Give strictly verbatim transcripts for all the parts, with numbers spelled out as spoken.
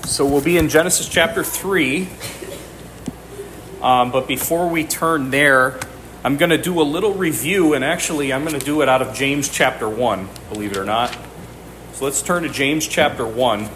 So we'll be in Genesis chapter three. Um, but before we turn there, I'm going to do a little review, and actually I'm going to do it out of James chapter one, believe it or not. So let's turn to James chapter one.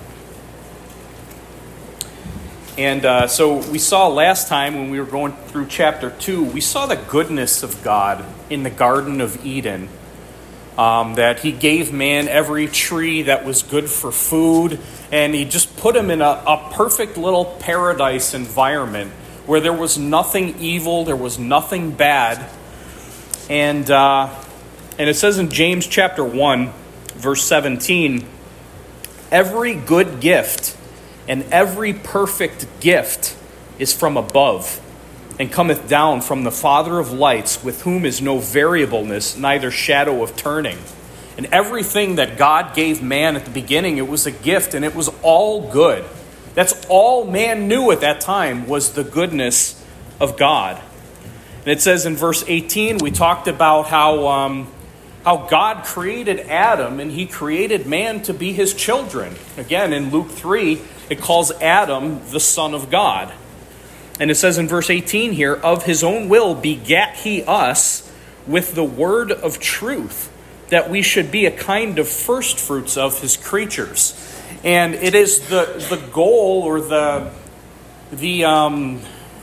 And uh, so we saw last time when we were going through chapter two, we saw the goodness of God in the Garden of Eden. Um, that he gave man every tree that was good for food, and he just put him in a, a perfect little paradise environment where there was nothing evil, there was nothing bad. And uh, and it says in James chapter one, verse seventeen, every good gift and every perfect gift is from above, and cometh down from the Father of lights, with whom is no variableness, neither shadow of turning. And everything that God gave man at the beginning, it was a gift, and it was all good. That's all man knew at that time, was the goodness of God. And it says in verse eighteen, we talked about how, um, how God created Adam, and he created man to be his children. Again, in Luke three, it calls Adam the Son of God. And it says in verse eighteen here, of his own will begat he us with the word of truth, that we should be a kind of first fruits of his creatures. And it is the, the goal, or the the um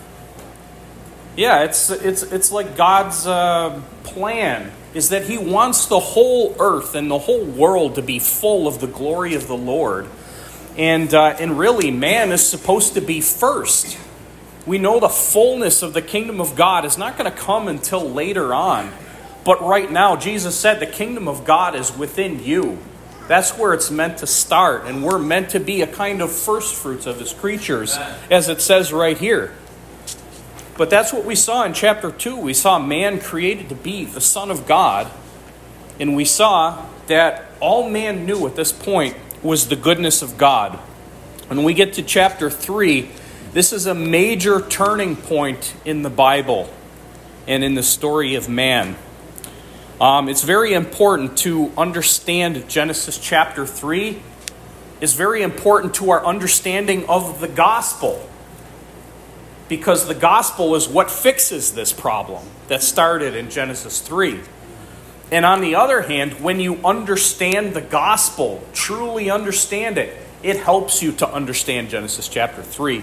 yeah, it's it's it's like God's uh, plan is that he wants the whole earth and the whole world to be full of the glory of the Lord. And uh, and really, man is supposed to be first. We know the fullness of the kingdom of God is not going to come until later on. But right now, Jesus said the kingdom of God is within you. That's where it's meant to start. And we're meant to be a kind of first fruits of his creatures, as it says right here. But that's what we saw in chapter two. We saw man created to be the Son of God. And we saw that all man knew at this point was the goodness of God. When we get to chapter three, this is a major turning point in the Bible and in the story of man. Um, it's very important to understand Genesis chapter three. It's very important to our understanding of the gospel, because the gospel is what fixes this problem that started in Genesis three. And on the other hand, when you understand the gospel, truly understand it, it helps you to understand Genesis chapter three.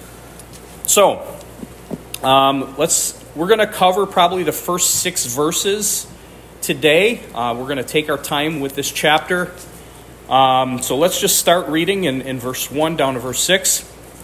So, um, let's. We're going to cover probably the first six verses today. Uh, we're going to take our time with this chapter. Um, so let's just start reading in, in verse one down to verse six.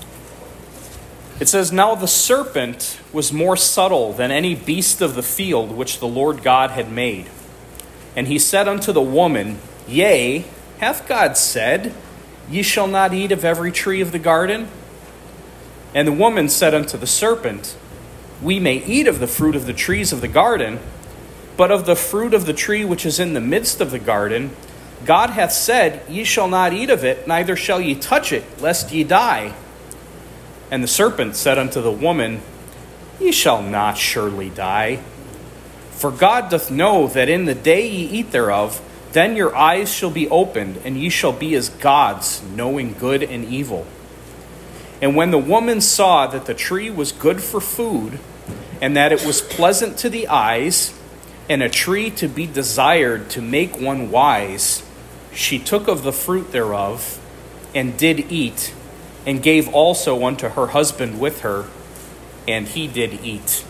It says, now the serpent was more subtle than any beast of the field which the Lord God had made. And he said unto the woman, yea, hath God said, ye shall not eat of every tree of the garden? And the woman said unto the serpent, we may eat of the fruit of the trees of the garden, but of the fruit of the tree which is in the midst of the garden, God hath said, ye shall not eat of it, neither shall ye touch it, lest ye die. And the serpent said unto the woman, ye shall not surely die. For God doth know that in the day ye eat thereof, then your eyes shall be opened, and ye shall be as gods, knowing good and evil. And when the woman saw that the tree was good for food, and that it was pleasant to the eyes, and a tree to be desired to make one wise, she took of the fruit thereof, and did eat, and gave also unto her husband with her, and he did eat.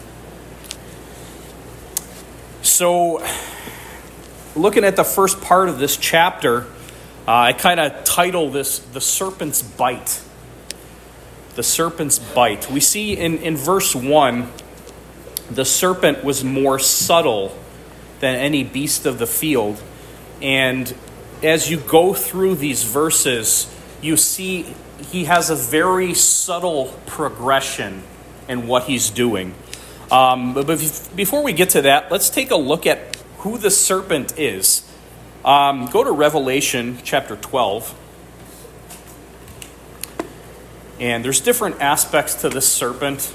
So, looking at the first part of this chapter, uh, I kind of title this The Serpent's Bite. The serpent's bite. We see in, in verse one, the serpent was more subtle than any beast of the field. And as you go through these verses, you see he has a very subtle progression in what he's doing. Um, but before we get to that, let's take a look at who the serpent is. Um, go to Revelation chapter twelve. And there's different aspects to this serpent.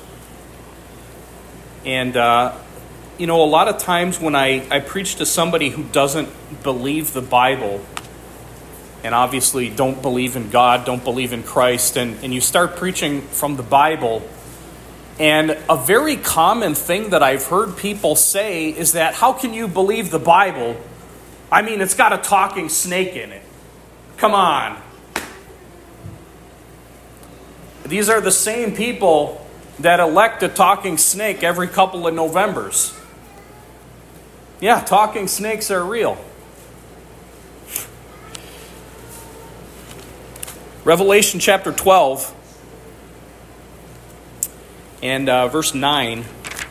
And, uh, you know, a lot of times when I, I preach to somebody who doesn't believe the Bible, and obviously don't believe in God, don't believe in Christ, and, and you start preaching from the Bible. And a very common thing that I've heard people say is that, how can you believe the Bible? I mean, it's got a talking snake in it. Come on. These are the same people that elect a talking snake every couple of Novembers. Yeah, talking snakes are real. Revelation chapter twelve and uh, verse nine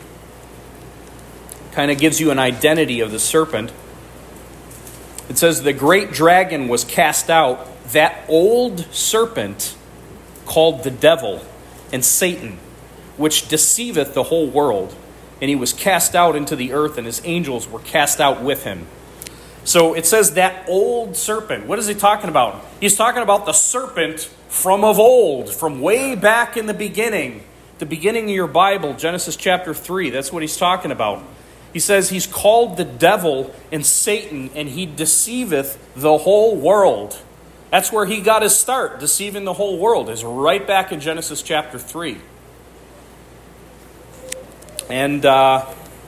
kind of gives you an identity of the serpent. It says, the great dragon was cast out, that old serpent called the devil and Satan, which deceiveth the whole world. And he was cast out into the earth, and his angels were cast out with him. So it says that old serpent. What is he talking about? He's talking about the serpent from of old, from way back in the beginning. The beginning of your Bible, Genesis chapter three. That's what he's talking about. He says he's called the devil and Satan, and he deceiveth the whole world. That's where he got his start, deceiving the whole world, is right back in Genesis chapter three. And uh,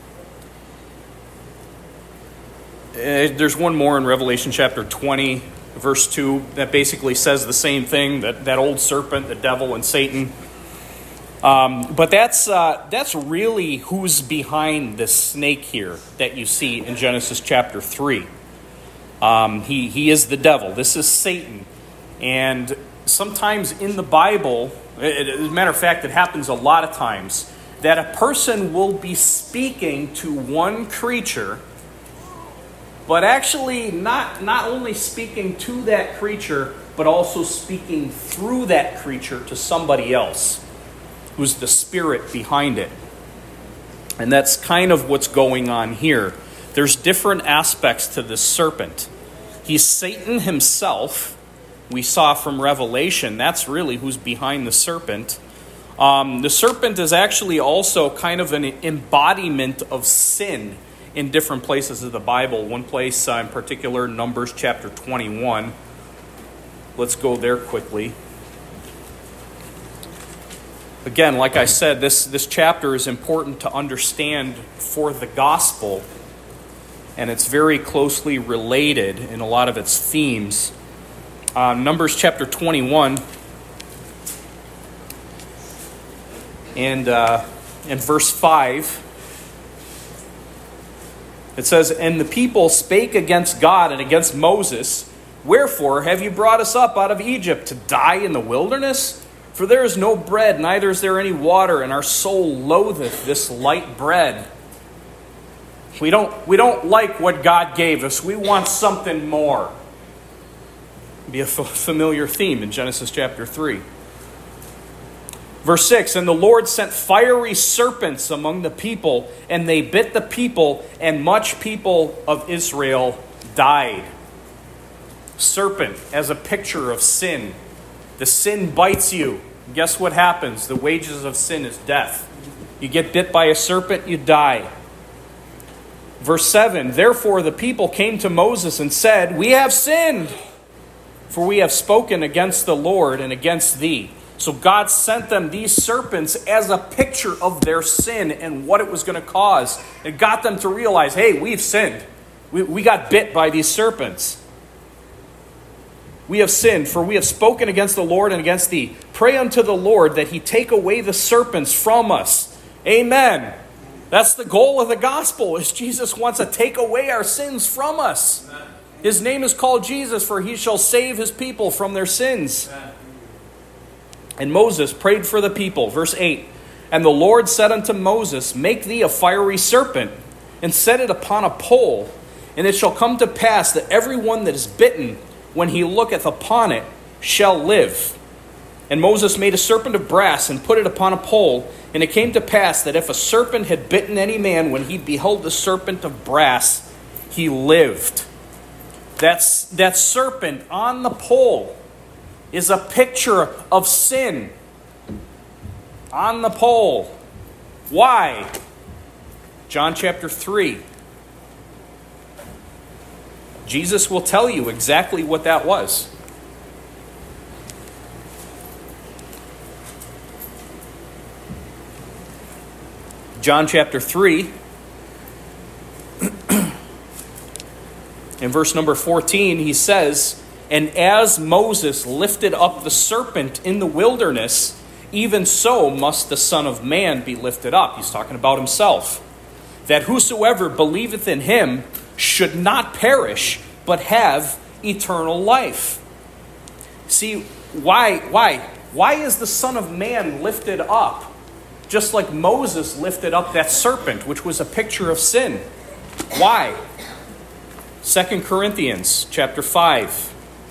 there's one more in Revelation chapter twenty, verse two, that basically says the same thing, that, that old serpent, the devil, and Satan. Um, but that's uh, that's really who's behind the snake here that you see in Genesis chapter three. Um, he, he is the devil. This is Satan. And sometimes in the Bible, it, as a matter of fact, it happens a lot of times, that a person will be speaking to one creature, but actually not, not only speaking to that creature, but also speaking through that creature to somebody else, who's the spirit behind it. And that's kind of what's going on here. There's different aspects to this serpent. He's Satan himself. We saw from Revelation, that's really who's behind the serpent. Um, the serpent is actually also kind of an embodiment of sin in different places of the Bible. One place uh, in particular, Numbers chapter twenty-one. Let's go there quickly. Again, like I said, this, this chapter is important to understand for the gospel, and it's very closely related in a lot of its themes. Uh, Numbers chapter twenty-one and, uh, and verse five. It says, and the people spake against God and against Moses, wherefore have you brought us up out of Egypt to die in the wilderness? For there is no bread, neither is there any water, and our soul loatheth this light bread. We don't, we don't like what God gave us. We want something more. It'd be a familiar theme in Genesis chapter three. Verse six, and the Lord sent fiery serpents among the people, and they bit the people, and much people of Israel died. Serpent as a picture of sin. The sin bites you. Guess what happens? The wages of sin is death. You get bit by a serpent, you die. Verse seven, therefore the people came to Moses and said, we have sinned, for we have spoken against the Lord and against thee. So God sent them these serpents as a picture of their sin and what it was going to cause. It got them to realize, hey, we've sinned. We, we got bit by these serpents. We have sinned, for we have spoken against the Lord and against thee. Pray unto the Lord that he take away the serpents from us. Amen. That's the goal of the gospel, is Jesus wants to take away our sins from us. His name is called Jesus, for he shall save his people from their sins. And Moses prayed for the people. Verse eight, and the Lord said unto Moses, make thee a fiery serpent, and set it upon a pole. And it shall come to pass that every one that is bitten, when he looketh upon it, shall live. And Moses made a serpent of brass, and put it upon a pole. And it came to pass that if a serpent had bitten any man, when he beheld the serpent of brass, he lived. That's, that serpent on the pole is a picture of sin. On the pole. Why? John chapter three. Jesus will tell you exactly what that was. John chapter three, in verse number fourteen, he says, "And as Moses lifted up the serpent in the wilderness, even so must the Son of Man be lifted up." He's talking about himself. "That whosoever believeth in him should not perish, but have eternal life." See, why, why? Why is the Son of Man lifted up? Just like Moses lifted up that serpent, which was a picture of sin. Why? Second Corinthians chapter five.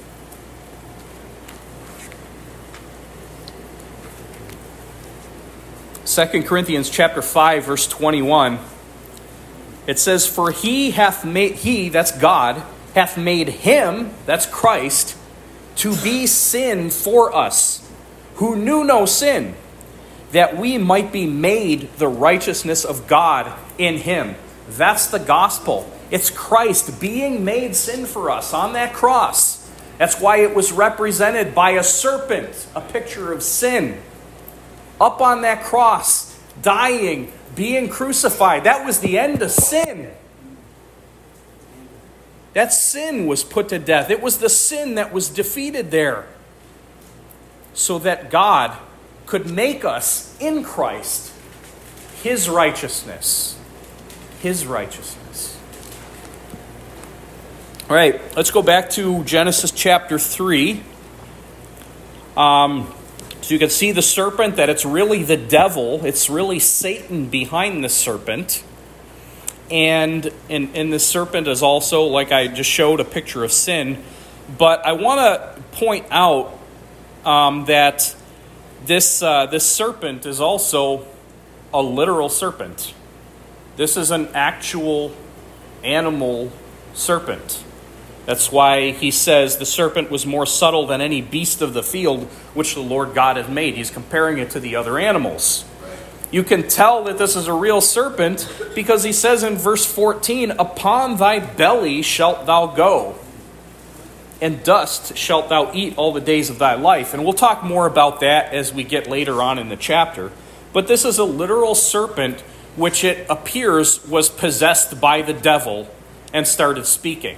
Second Corinthians chapter five, verse twenty-one. It says, "For he hath made, he, that's God, hath made him, that's Christ, to be sin for us, who knew no sin, that we might be made the righteousness of God in him." That's the gospel. It's Christ being made sin for us on that cross. That's why it was represented by a serpent, a picture of sin. Up on that cross, dying, being crucified. That was the end of sin. That sin was put to death. It was the sin that was defeated there, so that God could make us in Christ his righteousness. His righteousness. All right, let's go back to Genesis chapter three. Um, so you can see the serpent, that it's really the devil. It's really Satan behind the serpent. And, and, and the serpent is also, like I just showed, a picture of sin. But I want to point out um, that this, uh, this serpent is also a literal serpent. This is an actual animal serpent. That's why he says the serpent was more subtle than any beast of the field which the Lord God hath made. He's comparing it to the other animals. You can tell that this is a real serpent because he says in verse fourteen, "Upon thy belly shalt thou go, and dust shalt thou eat all the days of thy life." And we'll talk more about that as we get later on in the chapter. But this is a literal serpent which it appears was possessed by the devil and started speaking.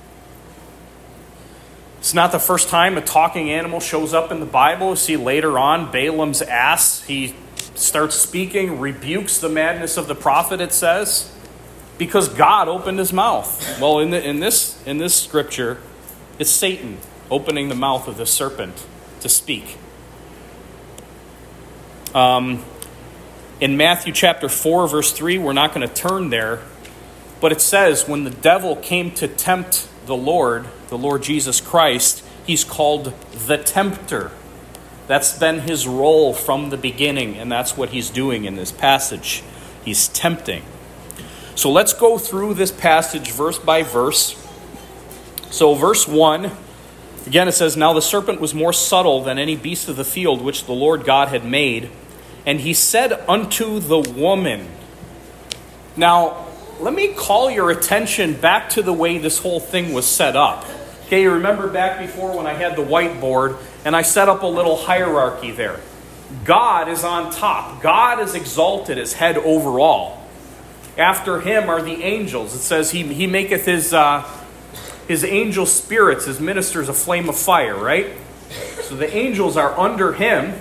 It's not the first time a talking animal shows up in the Bible. You see later on, Balaam's ass, he starts speaking, rebukes the madness of the prophet, it says, because God opened his mouth. Well, in, the, in, this, in this scripture, it's Satan opening the mouth of the serpent to speak. Um, in Matthew chapter four, verse three, we're not going to turn there, but it says, when the devil came to tempt the Lord, the Lord Jesus Christ, he's called the tempter. That's been his role from the beginning, and that's what he's doing in this passage. He's tempting. So let's go through this passage verse by verse. So verse one, again it says, "Now the serpent was more subtle than any beast of the field which the Lord God had made. And he said unto the woman." Now, let me call your attention back to the way this whole thing was set up. Okay, you remember back before when I had the whiteboard and I set up a little hierarchy there. God is on top. God is exalted as head over all. After him are the angels. It says he, he maketh his, uh, his angel spirits, his ministers, a flame of fire, right? So the angels are under him.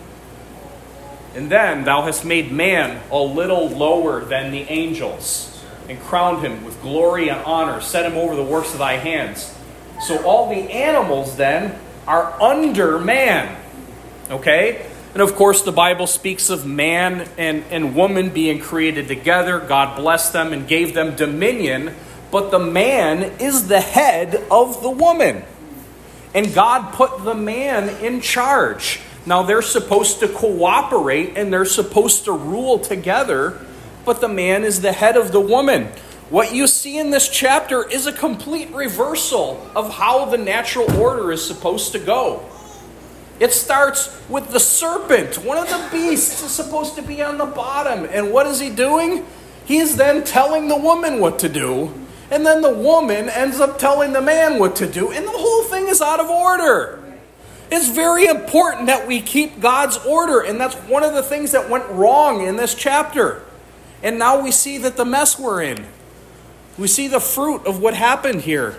And then thou hast made man a little lower than the angels, and crowned him with glory and honor, set him over the works of thy hands. So all the animals then are under man. Okay? And of course the Bible speaks of man and, and woman being created together. God blessed them and gave them dominion. But the man is the head of the woman. And God put the man in charge. Now they're supposed to cooperate and they're supposed to rule together. But the man is the head of the woman. What you see in this chapter is a complete reversal of how the natural order is supposed to go. It starts with the serpent. One of the beasts is supposed to be on the bottom. And what is he doing? He's then telling the woman what to do. And then the woman ends up telling the man what to do. And the whole thing is out of order. It's very important that we keep God's order. And that's one of the things that went wrong in this chapter. And now we see that the mess we're in. We see the fruit of what happened here.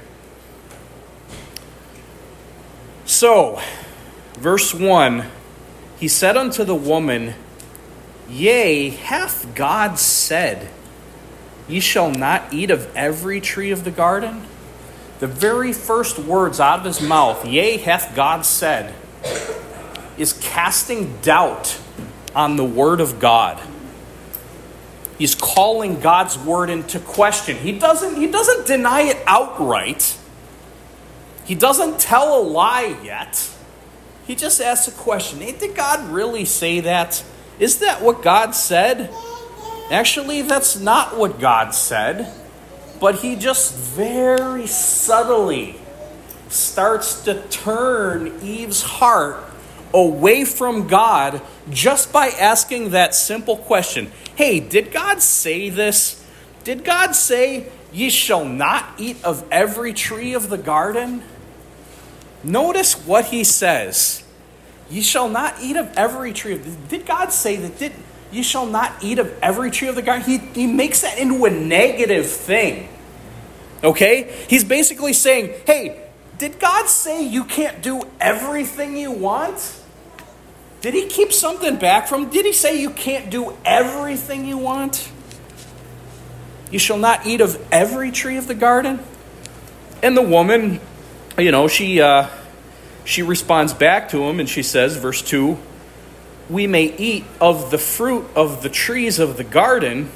So, verse one, he said unto the woman, Yea, hath God said, Ye shall not eat of every tree of the garden? The very first words out of his mouth, Yea, hath God said, is casting doubt on the word of God. He's calling God's word into question. He doesn't, he doesn't deny it outright. He doesn't tell a lie yet. He just asks a question. Hey, did God really say that? Is that what God said? Actually, that's not what God said. But he just very subtly starts to turn Eve's heart away from God just by asking that simple question. Hey, did God say this? Did God say, Ye shall not eat of every tree of the garden? Notice what he says. Ye shall not eat of every tree. Did God say that? Did ye shall not eat of every tree of the garden? He, he makes that into a negative thing. Okay? He's basically saying, hey, did God say you can't do everything you want? Did he keep something back from? Did he say you can't do everything you want? You shall not eat of every tree of the garden? And the woman, you know, she uh, she responds back to him and she says, verse two, we may eat of the fruit of the trees of the garden.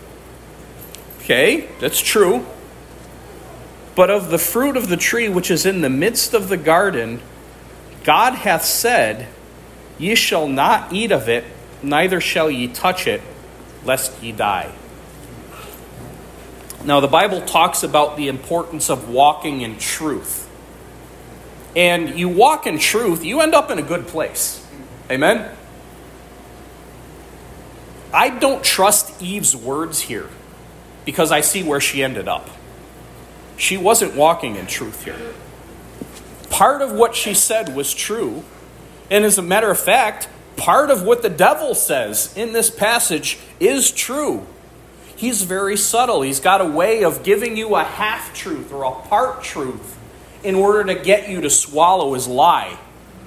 Okay, that's true. But of the fruit of the tree which is in the midst of the garden, God hath said, Ye shall not eat of it, neither shall ye touch it, lest ye die. Now, the Bible talks about the importance of walking in truth. And you walk in truth, you end up in a good place. Amen? I don't trust Eve's words here because I see where she ended up. She wasn't walking in truth here. Part of what she said was true. And as a matter of fact, part of what the devil says in this passage is true. He's very subtle. He's got a way of giving you a half-truth or a part-truth in order to get you to swallow his lie.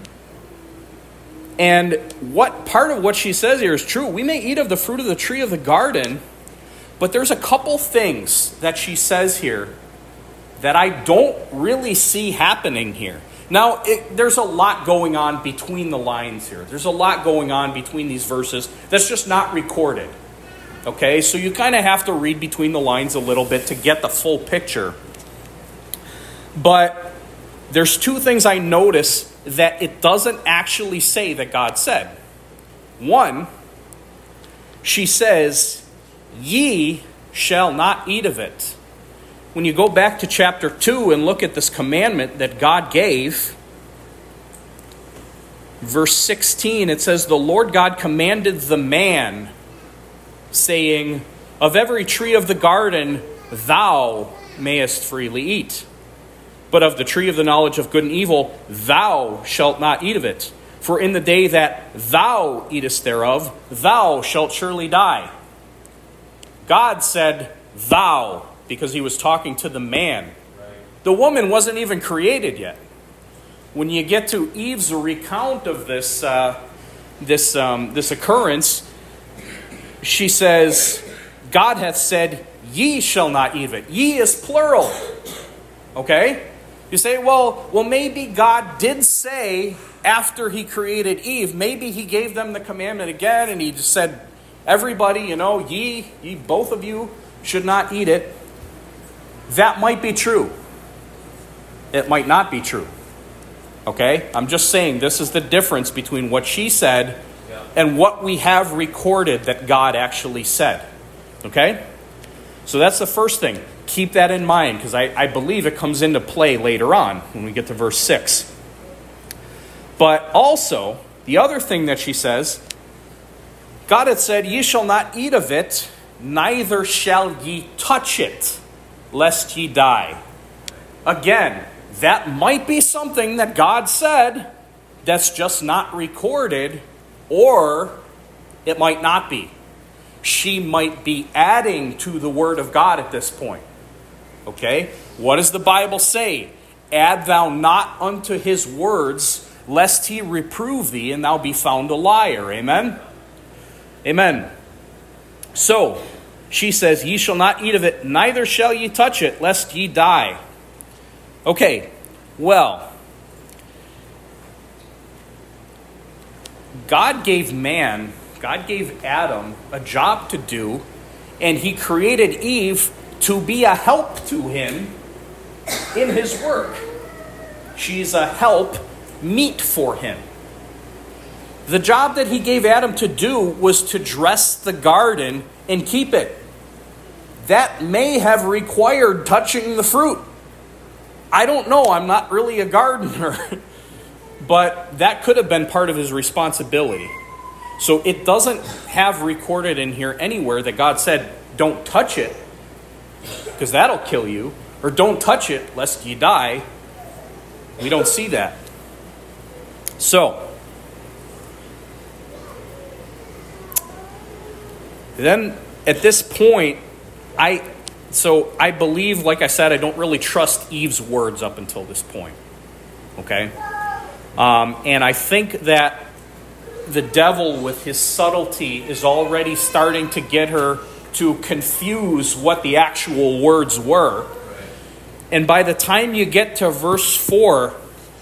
And what part of what she says here is true. We may eat of the fruit of the tree of the garden, but there's a couple things that she says here that I don't really see happening here. Now, it, there's a lot going on between the lines here. There's a lot going on between these verses that's just not recorded. Okay, so you kind of have to read between the lines a little bit to get the full picture. But there's two things I notice that it doesn't actually say that God said. One, she says, Ye shall not eat of it. When you go back to chapter two and look at this commandment that God gave, verse sixteen, it says, The Lord God commanded the man, saying, Of every tree of the garden thou mayest freely eat. But of the tree of the knowledge of good and evil thou shalt not eat of it. For in the day that thou eatest thereof, thou shalt surely die. God said, thou, because he was talking to the man. Right. The woman wasn't even created yet. When you get to Eve's recount of this, uh, this, um, this occurrence, she says, God hath said, ye shall not eat of it. Ye is plural. Okay? You say, well, well, maybe God did say after he created Eve, maybe he gave them the commandment again and he just said, everybody, you know, ye, ye, both of you should not eat it. That might be true. It might not be true. Okay? I'm just saying this is the difference between what she said yeah. and what we have recorded that God actually said. Okay? So that's the first thing. Keep that in mind because I, I believe it comes into play later on when we get to verse six. But also, the other thing that she says, God had said, Ye shall not eat of it, neither shall ye touch it, lest ye die. Again, that might be something that God said that's just not recorded, or it might not be. she might be adding to the word of God at this point. Okay? What does the Bible say? Add thou not unto his words, lest he reprove thee, and thou be found a liar. Amen? Amen. So, she says, ye shall not eat of it, neither shall ye touch it, lest ye die. Okay, well, God gave man, God gave Adam a job to do, and he created Eve to be a help to him in his work. She's a help meet for him. The job that he gave Adam to do was to dress the garden and keep it. That may have required touching the fruit. I don't know. I'm not really a gardener. But that could have been part of his responsibility. So it doesn't have recorded in here anywhere that God said, don't touch it, because that'll kill you. Or don't touch it, lest you die. We don't see that. So, then at this point, I so I believe, like I said, I don't really trust Eve's words up until this point. Okay? Um, and I think that the devil, with his subtlety, is already starting to get her to confuse what the actual words were. And by the time you get to verse four,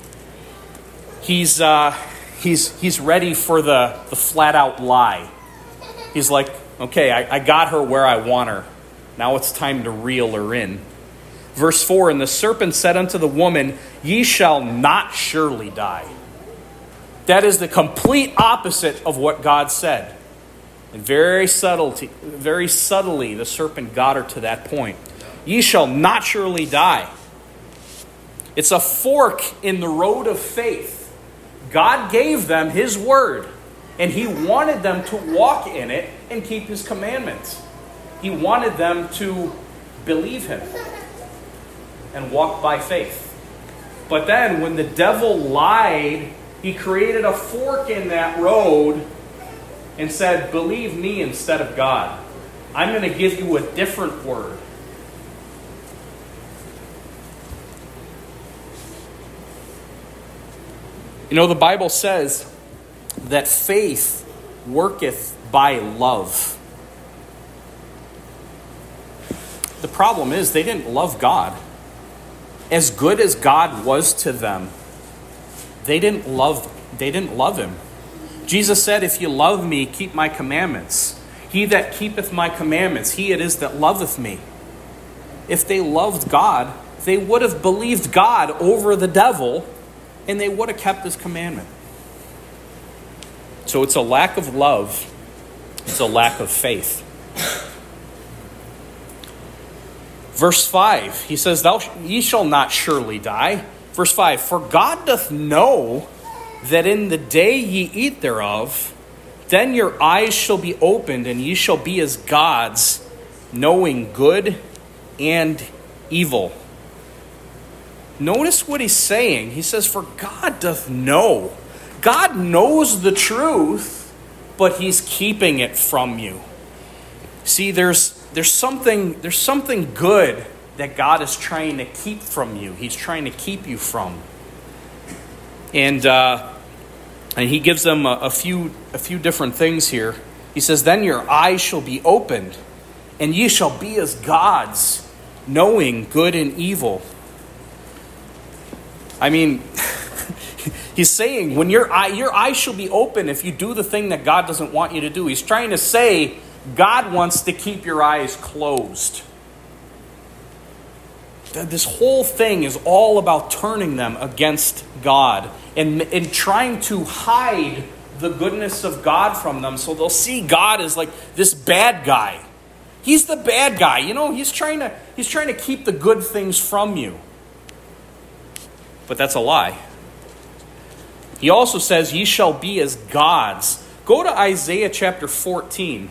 he's uh, he's he's ready for the, the flat out lie. He's like, okay, I, I got her where I want her. Now it's time to reel her in. Verse four, and the serpent said unto the woman, ye shall not surely die. That is the complete opposite of what God said. And very subtlety, very subtly, the serpent got her to that point. Ye shall not surely die. It's a fork in the road of faith. God gave them his word, and he wanted them to walk in it and keep his commandments. He wanted them to believe him and walk by faith. But then when the devil lied, he created a fork in that road and said, believe me instead of God. I'm going to give you a different word. You know, the Bible says that faith worketh by love. The problem is they didn't love God. As good as God was to them, they didn't love, they didn't love him. Jesus said, if you love me, keep my commandments. He that keepeth my commandments, he it is that loveth me. If they loved God, they would have believed God over the devil, and they would have kept his commandment. So it's a lack of love. It's a lack of faith. Verse five, he says, Thou ye shall not surely die. Verse five, for God doth know that in the day ye eat thereof, then your eyes shall be opened, and ye shall be as gods, knowing good and evil. Notice what he's saying. He says, for God doth know. God knows the truth, but he's keeping it from you. See, there's there's something there's something good that God is trying to keep from you. He's trying to keep you from. And uh, and he gives them a, a few a few different things here. He says, then your eyes shall be opened, and ye shall be as gods, knowing good and evil. I mean, he's saying when your eye, your eyes shall be open if you do the thing that God doesn't want you to do. He's trying to say God wants to keep your eyes closed. This whole thing is all about turning them against God and, and trying to hide the goodness of God from them, so they'll see God as like this bad guy. He's the bad guy, you know. He's trying to he's trying to keep the good things from you. But that's a lie. He also says, ye shall be as gods. Go to Isaiah chapter fourteen.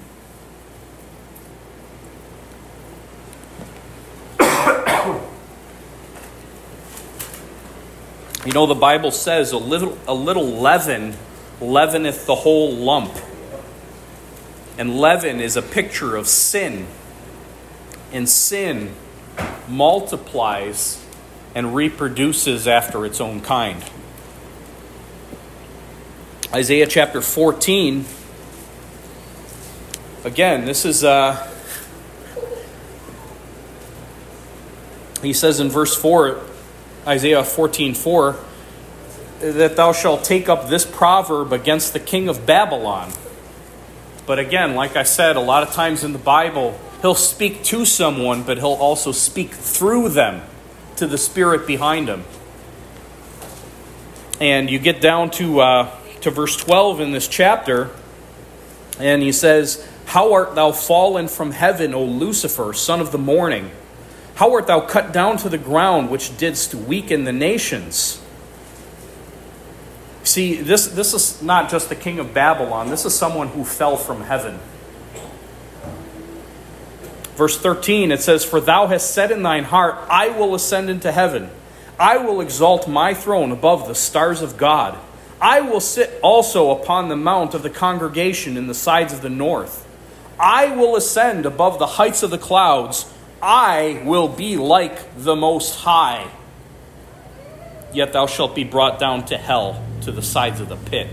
You know, the Bible says a little a little leaven leaveneth the whole lump. And leaven is a picture of sin. And sin multiplies and reproduces after its own kind. Isaiah chapter fourteen. Again, this is, uh, he says in verse four, Isaiah fourteen four, that thou shalt take up this proverb against the king of Babylon. But again, like I said, a lot of times in the Bible, he'll speak to someone, but he'll also speak through them to the Spirit behind him. And you get down to uh, to verse twelve in this chapter, and he says, How art thou fallen from heaven, O Lucifer, son of the morning? How art thou cut down to the ground, which didst weaken the nations? See, this, this is not just the king of Babylon. This is someone who fell from heaven. Verse thirteen, it says, For thou hast said in thine heart, I will ascend into heaven. I will exalt my throne above the stars of God. I will sit also upon the mount of the congregation in the sides of the north. I will ascend above the heights of the clouds. I will be like the Most High. Yet thou shalt be brought down to hell, to the sides of the pit.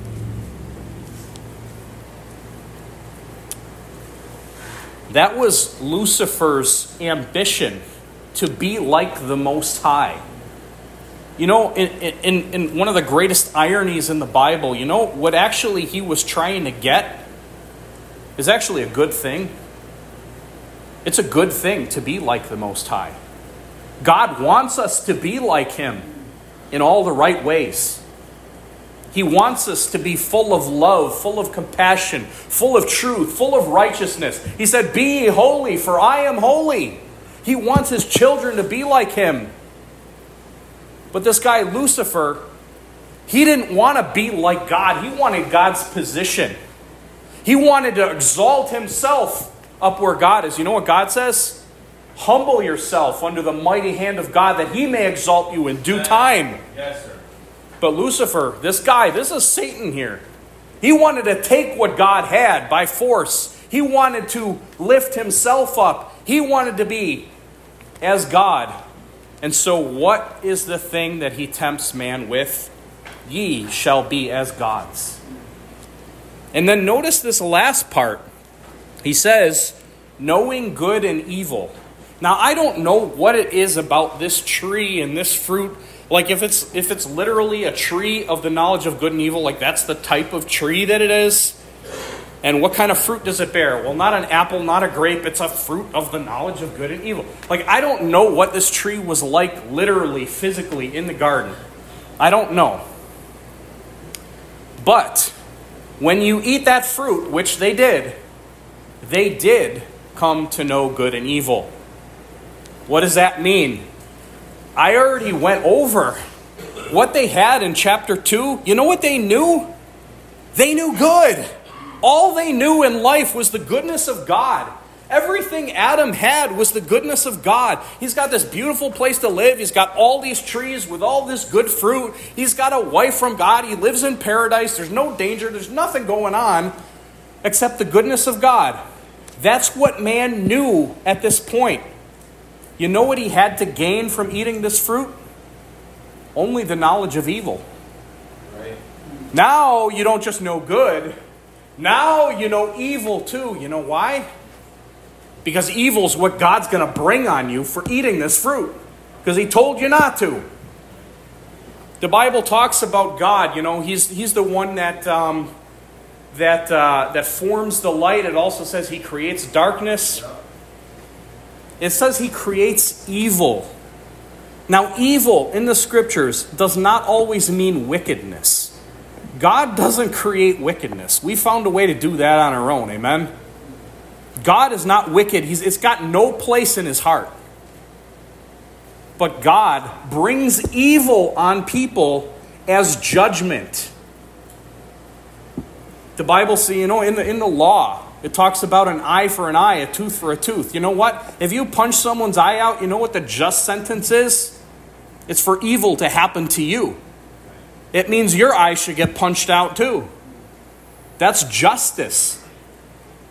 That was Lucifer's ambition, to be like the Most High. You know, in, in, in one of the greatest ironies in the Bible, you know, what actually he was trying to get is actually a good thing. It's a good thing to be like the Most High. God wants us to be like him in all the right ways. He wants us to be full of love, full of compassion, full of truth, full of righteousness. He said, Be ye holy, for I am holy. He wants his children to be like him. But this guy, Lucifer, he didn't want to be like God. He wanted God's position. He wanted to exalt himself up where God is. You know what God says? Humble yourself under the mighty hand of God, that he may exalt you in due time. Yes, sir. But Lucifer, this guy, this is Satan here. He wanted to take what God had by force. He wanted to lift himself up. He wanted to be as God. And so what is the thing that he tempts man with? Ye shall be as gods. And then notice this last part. He says, knowing good and evil. Now, I don't know what it is about this tree and this fruit. Like if it's if it's literally a tree of the knowledge of good and evil, like that's the type of tree that it is. And what kind of fruit does it bear? Well, not an apple, not a grape. It's a fruit of the knowledge of good and evil. Like, I don't know what this tree was like literally, physically in the garden. I don't know. But when you eat that fruit, which they did, they did come to know good and evil. What does that mean? I already went over what they had in chapter two. You know what they knew? They knew good. All they knew in life was the goodness of God. Everything Adam had was the goodness of God. He's got this beautiful place to live. He's got all these trees with all this good fruit. He's got a wife from God. He lives in paradise. There's no danger. There's nothing going on except the goodness of God. That's what man knew at this point. You know what he had to gain from eating this fruit? Only the knowledge of evil. Right. Now you don't just know good. Now you know evil too. You know why? Because evil is what God's going to bring on you for eating this fruit. Because he told you not to. The Bible talks about God. You know, he's he's the one that um, that uh, that forms the light. It also says he creates darkness. It says he creates evil. Now, evil in the scriptures does not always mean wickedness. God doesn't create wickedness. We found a way to do that on our own, amen? God is not wicked. He's, it's got no place in his heart. But God brings evil on people as judgment. The Bible says, you know, in the, in the law, it talks about an eye for an eye, a tooth for a tooth. You know what? If you punch someone's eye out, you know what the just sentence is? It's for evil to happen to you. It means your eye should get punched out too. That's justice.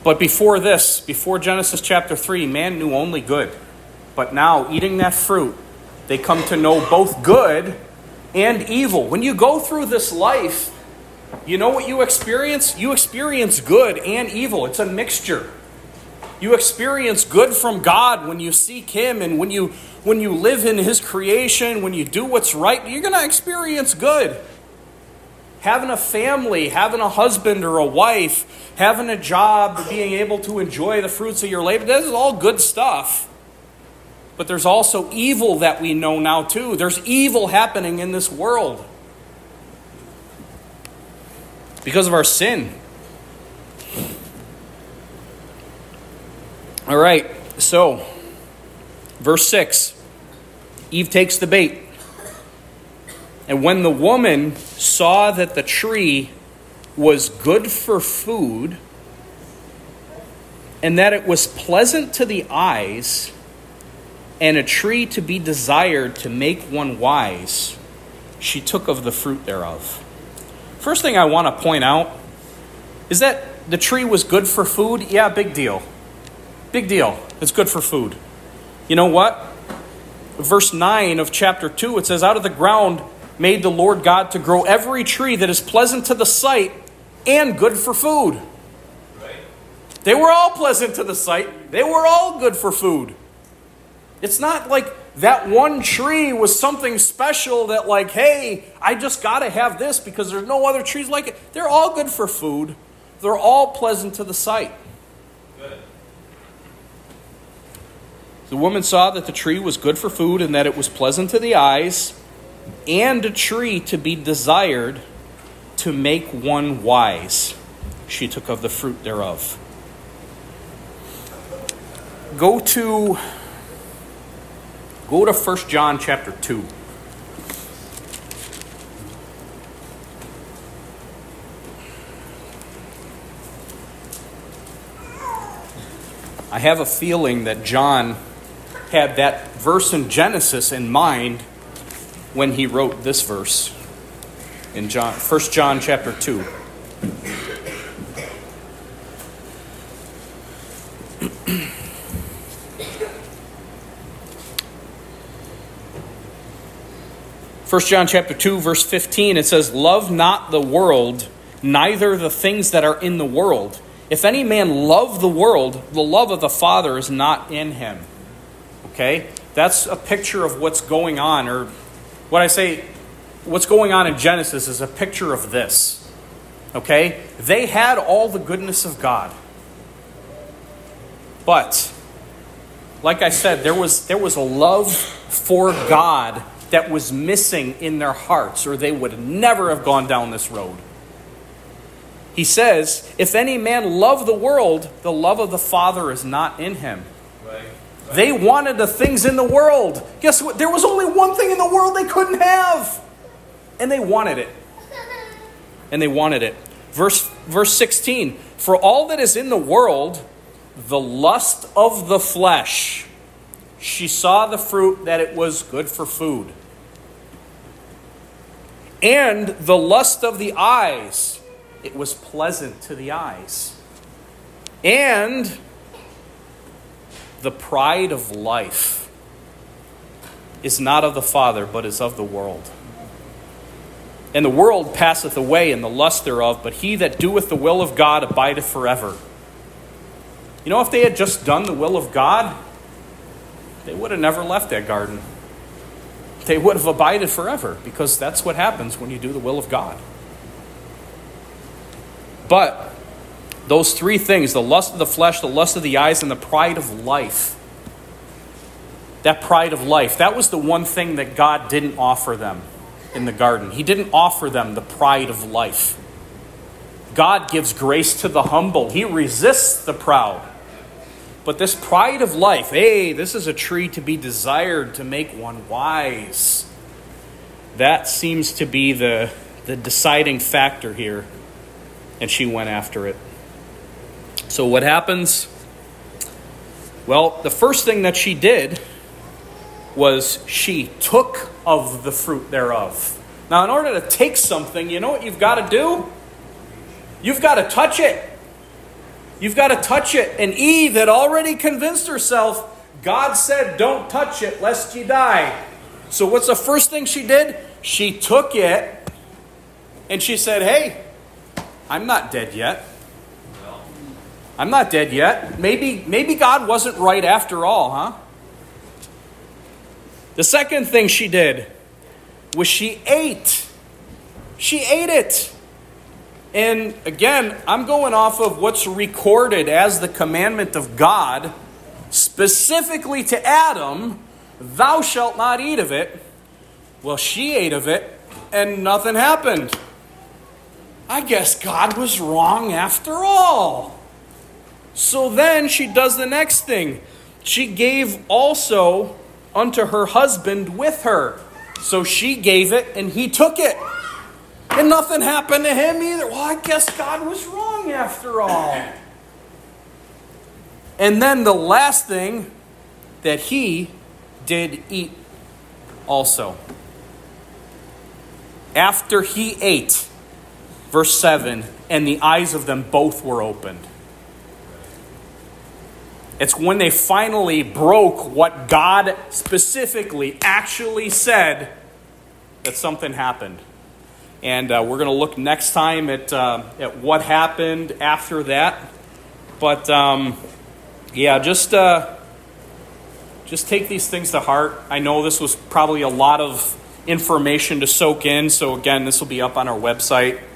But before this, before Genesis chapter three, man knew only good. But now, eating that fruit, they come to know both good and evil. When you go through this life, you know what you experience? You experience good and evil. It's a mixture. You experience good from God when you seek Him, and when you when you live in His creation, when you do what's right, you're going to experience good. Having a family, having a husband or a wife, having a job, being able to enjoy the fruits of your labor, this is all good stuff. But there's also evil that we know now too. There's evil happening in this world because of our sin. All right, so verse six, Eve takes the bait. And when the woman saw that the tree was good for food, and that it was pleasant to the eyes, and a tree to be desired to make one wise, she took of the fruit thereof. First thing I want to point out is that the tree was good for food. Yeah, big deal. Big deal. It's good for food. You know what? Verse nine of chapter two, it says, out of the ground made the Lord God to grow every tree that is pleasant to the sight and good for food. Right. They were all pleasant to the sight. They were all good for food. It's not like that one tree was something special that like, hey, I just got to have this because there's no other trees like it. They're all good for food. They're all pleasant to the sight. Good. The woman saw that the tree was good for food and that it was pleasant to the eyes, and a tree to be desired to make one wise. She took of the fruit thereof. Go to go to First John chapter two. I have a feeling that John had that verse in Genesis in mind when he wrote this verse in John, First John chapter two. First John chapter two, verse fifteen, it says, love not the world, neither the things that are in the world. If any man love the world, the love of the Father is not in him. Okay? That's a picture of what's going on, or what I say, what's going on in Genesis is a picture of this. Okay? They had all the goodness of God. But, like I said, there was there was a love for God that was missing in their hearts, or they would never have gone down this road. He says, if any man love the world, the love of the Father is not in him. Right. Right. They wanted the things in the world. Guess what? There was only one thing in the world they couldn't have. And they wanted it. And they wanted it. Verse, verse sixteen, for all that is in the world, the lust of the flesh, she saw the fruit that it was good for food. And the lust of the eyes, it was pleasant to the eyes. And the pride of life is not of the Father, but is of the world. And the world passeth away, and the lust thereof, but he that doeth the will of God abideth forever. You know, if they had just done the will of God, they would have never left that garden. They would have abided forever, because that's what happens when you do the will of God. But those three things, the lust of the flesh, the lust of the eyes, and the pride of life, that pride of life, that was the one thing that God didn't offer them in the garden. He didn't offer them the pride of life. God gives grace to the humble. He resists the proud. But this pride of life, hey, this is a tree to be desired to make one wise. That seems to be the, the deciding factor here. And she went after it. So what happens? Well, the first thing that she did was she took of the fruit thereof. Now, in order to take something, you know what you've got to do? You've got to touch it. You've got to touch it. And Eve had already convinced herself, God said, don't touch it lest you die. So what's the first thing she did? She took it and she said, hey, I'm not dead yet. I'm not dead yet. Maybe, maybe God wasn't right after all, huh? The second thing she did was she ate. She ate it. And again, I'm going off of what's recorded as the commandment of God, specifically to Adam, thou shalt not eat of it. Well, she ate of it, and nothing happened. I guess God was wrong after all. So then she does the next thing. She gave also unto her husband with her. So she gave it, and he took it. And nothing happened to him either. Well, I guess God was wrong after all. And then the last thing that he did eat also. After he ate, verse seven, and the eyes of them both were opened. It's when they finally broke what God specifically actually said that something happened. And uh, we're going to look next time at uh, at what happened after that. But um, yeah, just uh, just take these things to heart. I know this was probably a lot of information to soak in. So again, this will be up on our website.